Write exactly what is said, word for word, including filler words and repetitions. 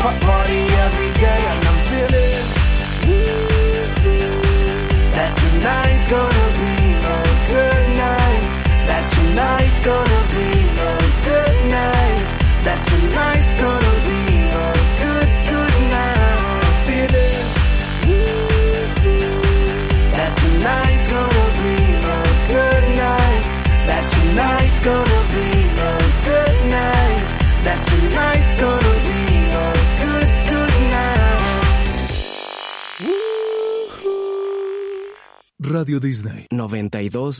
pa- party every day, and I'm feeling that tonight's gonna be a good night. That tonight's gonna be a good night. That tonight's gonna be a good, good night. I'm feeling that tonight's gonna be a good night. That tonight's gonna be a good night. That tonight's gonna be a good, good night. Radio Disney noventa y dos